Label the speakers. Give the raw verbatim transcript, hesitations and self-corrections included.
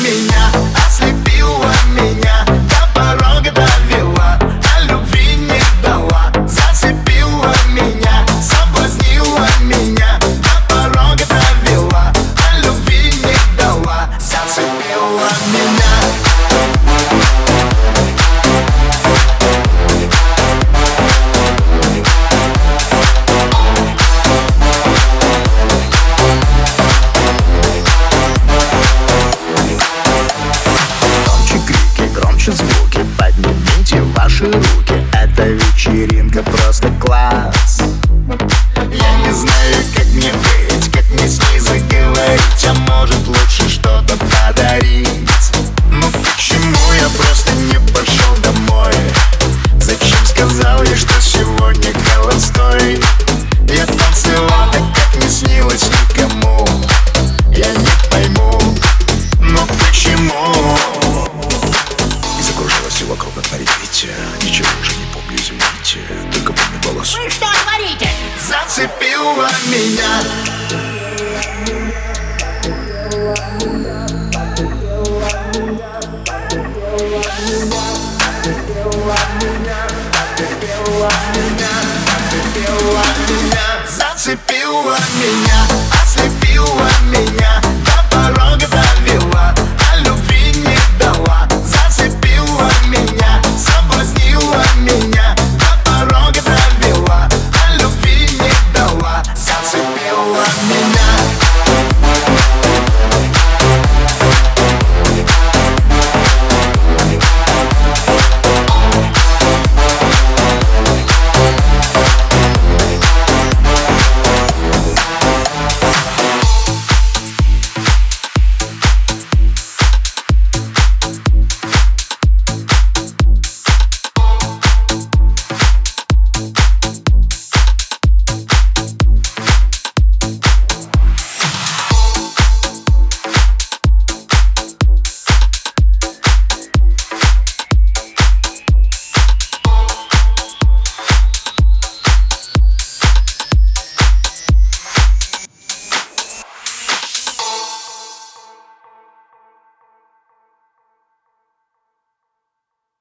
Speaker 1: меня, ослепила меня, до порога довела, а любви не дала. Зацепила меня, соблазнила меня, до порога довела, а любви не дала. Зацепила меня. Звуки, поднимите ваши руки. Эта вечеринка просто класс. Я не знаю, как мне быть, как мне с ней заговорить, а может лучше что-то подарить. Ну почему я просто не пошел домой? Зачем сказал ей, что сегодня холостой? Я танцевал так, как не снилось никому. Я не пойму, но почему? Все вокруг натворит Витя. Ничего уже не помню, извините. Только помню голос.
Speaker 2: Вы что творите?
Speaker 1: Зацепила меня. Зацепила меня.